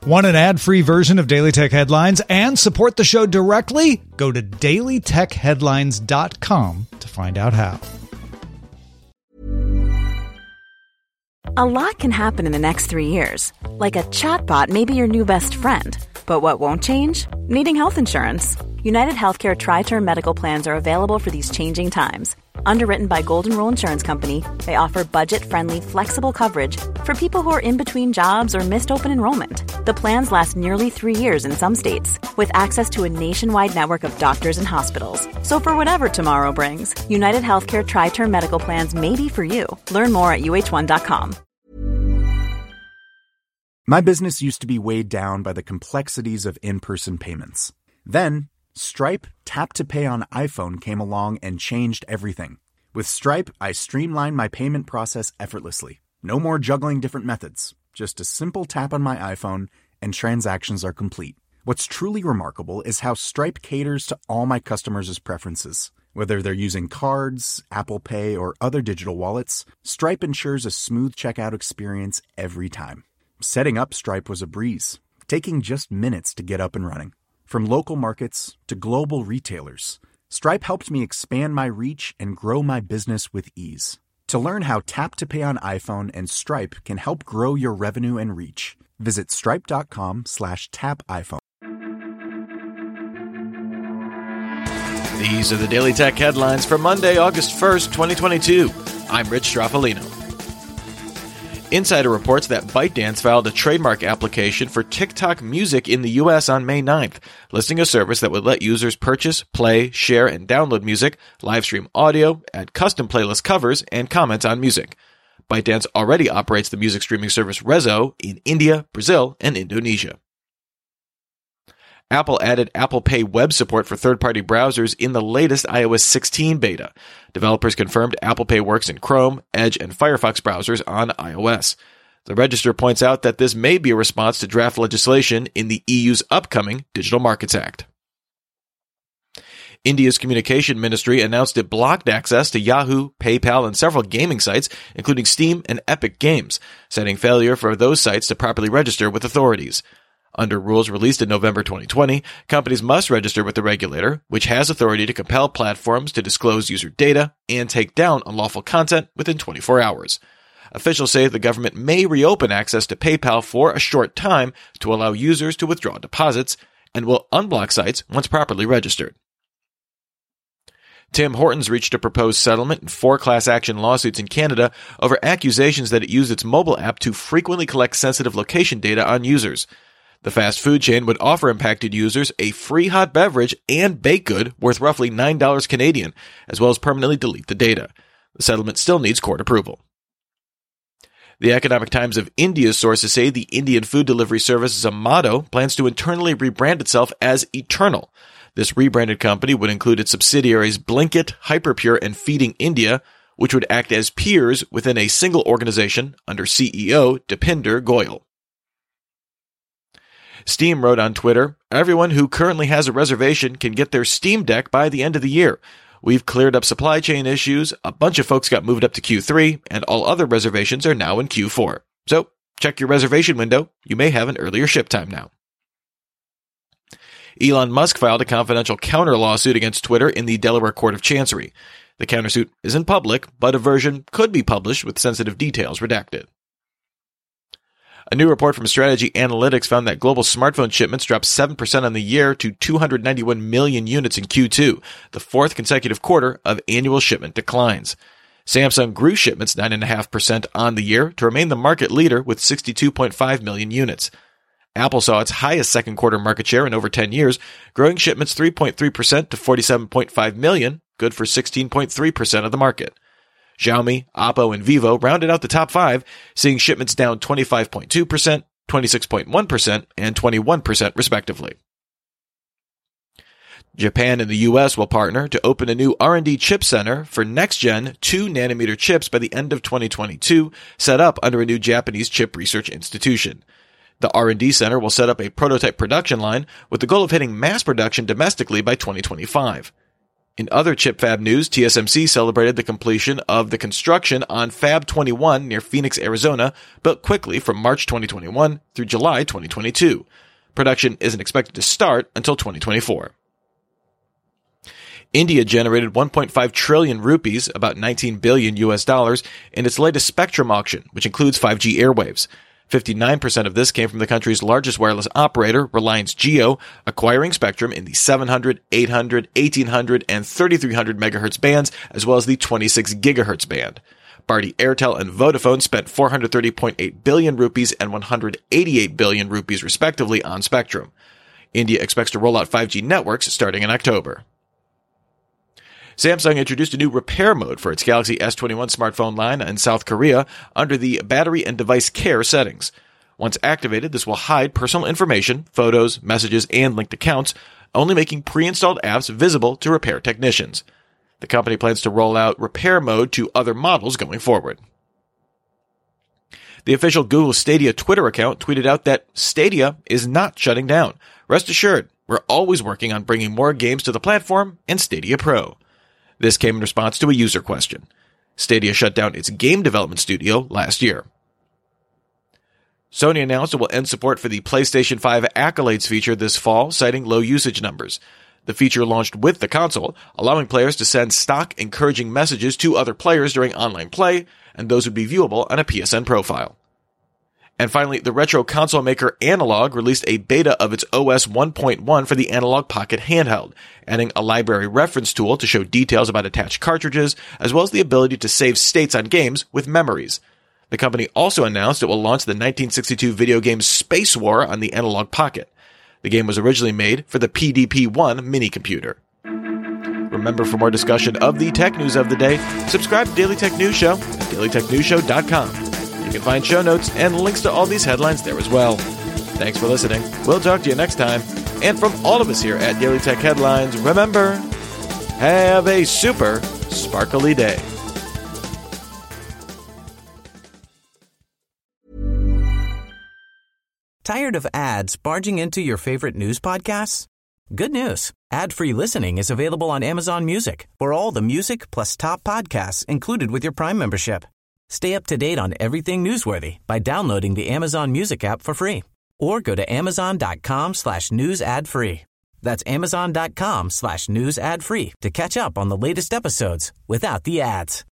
Want an ad-free version of Daily Tech Headlines and support the show directly? Go to dailytechheadlines.com to find out how. A lot can happen in the next 3 years. Like a chatbot may be your new best friend. But what won't change? Needing health insurance. United Healthcare Tri-Term Medical Plans are available for these changing times. Underwritten by Golden Rule Insurance Company, they offer budget-friendly, flexible coverage for people who are in between jobs or missed open enrollment. The plans last nearly 3 years in some states, with access to a nationwide network of doctors and hospitals. So for whatever tomorrow brings, United Healthcare Tri-Term Medical Plans may be for you. Learn more at uh1.com. My business used to be weighed down by the complexities of in-person payments. Then, Stripe Tap to Pay on iPhone came along and changed everything. With Stripe, I streamlined my payment process effortlessly. No more juggling different methods. Just a simple tap on my iPhone and transactions are complete. What's truly remarkable is how Stripe caters to all my customers' preferences. Whether they're using cards, Apple Pay, or other digital wallets, Stripe ensures a smooth checkout experience every time. Setting up Stripe was a breeze, taking just minutes to get up and running. From local markets to global retailers, Stripe helped me expand my reach and grow my business with ease. To learn how Tap to Pay on iPhone and Stripe can help grow your revenue and reach, visit stripe.com/tapiphone. These are the Daily Tech headlines for Monday, August 1st, 2022. I'm Rich Straffolino. Insider reports that ByteDance filed a trademark application for TikTok Music in the U.S. on May 9th, listing a service that would let users purchase, play, share, and download music, live stream audio, add custom playlist covers, and comment on music. ByteDance already operates the music streaming service Resso in India, Brazil, and Indonesia. Apple added Apple Pay web support for third-party browsers in the latest iOS 16 beta. Developers confirmed Apple Pay works in Chrome, Edge, and Firefox browsers on iOS. The Register points out that this may be a response to draft legislation in the EU's upcoming Digital Markets Act. India's Communication Ministry announced it blocked access to Yahoo, PayPal, and several gaming sites, including Steam and Epic Games, citing failure for those sites to properly register with authorities. Under rules released in November 2020, companies must register with the regulator, which has authority to compel platforms to disclose user data and take down unlawful content within 24 hours. Officials say the government may reopen access to PayPal for a short time to allow users to withdraw deposits and will unblock sites once properly registered. Tim Hortons reached a proposed settlement in 4 class action lawsuits in Canada over accusations that it used its mobile app to frequently collect sensitive location data on users. The fast food chain would offer impacted users a free hot beverage and baked good worth roughly $9 Canadian, as well as permanently delete the data. The settlement still needs court approval. The Economic Times of India's sources say the Indian food delivery service Zomato plans to internally rebrand itself as Eternal. This rebranded company would include its subsidiaries Blinkit, Hyperpure, and Feeding India, which would act as peers within a single organization under CEO Dipinder Goyal. Steam wrote on Twitter, "Everyone who currently has a reservation can get their Steam Deck by the end of the year. We've cleared up supply chain issues, a bunch of folks got moved up to Q3, and all other reservations are now in Q4. So, check your reservation window. You may have an earlier ship time now." Elon Musk filed a confidential counter lawsuit against Twitter in the Delaware Court of Chancery. The countersuit isn't public, but a version could be published with sensitive details redacted. A new report from Strategy Analytics found that global smartphone shipments dropped 7% on the year to 291 million units in Q2, the 4th consecutive quarter of annual shipment declines. Samsung grew shipments 9.5% on the year to remain the market leader with 62.5 million units. Apple saw its highest second quarter market share in over 10 years, growing shipments 3.3% to 47.5 million, good for 16.3% of the market. Xiaomi, Oppo, and Vivo rounded out the top 5, seeing shipments down 25.2%, 26.1%, and 21% respectively. Japan and the U.S. will partner to open a new R&D chip center for next-gen 2nm chips by the end of 2022, set up under a new Japanese chip research institution. The R&D center will set up a prototype production line with the goal of hitting mass production domestically by 2025. In other chip fab news, TSMC celebrated the completion of the construction on Fab 21 near Phoenix, Arizona, built quickly from March 2021 through July 2022. Production isn't expected to start until 2024. India generated 1.5 trillion rupees, about $19 billion US, in its latest spectrum auction, which includes 5G airwaves. 59% of this came from the country's largest wireless operator, Reliance Jio, acquiring spectrum in the 700, 800, 1800, and 3300 MHz bands, as well as the 26 GHz band. Bharti Airtel and Vodafone spent 430.8 billion rupees and 188 billion rupees respectively on spectrum. India expects to roll out 5G networks starting in October. Samsung introduced a new repair mode for its Galaxy S21 smartphone line in South Korea under the battery and device care settings. Once activated, this will hide personal information, photos, messages, and linked accounts, only making pre-installed apps visible to repair technicians. The company plans to roll out repair mode to other models going forward. The official Google Stadia Twitter account tweeted out that Stadia is not shutting down. Rest assured, we're always working on bringing more games to the platform and Stadia Pro. This came in response to a user question. Stadia shut down its game development studio last year. Sony announced it will end support for the PlayStation 5 Accolades feature this fall, citing low usage numbers. The feature launched with the console, allowing players to send stock encouraging messages to other players during online play, and those would be viewable on a PSN profile. And finally, the retro console maker Analog released a beta of its OS 1.1 for the Analog Pocket handheld, adding a library reference tool to show details about attached cartridges, as well as the ability to save states on games with memories. The company also announced it will launch the 1962 video game Space War on the Analog Pocket. The game was originally made for the PDP-1 mini computer. Remember, for more discussion of the tech news of the day, subscribe to Daily Tech News Show at dailytechnewsshow.com. You can find show notes and links to all these headlines there as well. Thanks for listening. We'll talk to you next time. And from all of us here at Daily Tech Headlines, remember, have a super sparkly day. Tired of ads barging into your favorite news podcasts? Good news. Ad-free listening is available on Amazon Music for all the music plus top podcasts included with your Prime membership. Stay up to date on everything newsworthy by downloading the Amazon Music app for free or go to amazon.com/news ad free. That's amazon.com/news ad free to catch up on the latest episodes without the ads.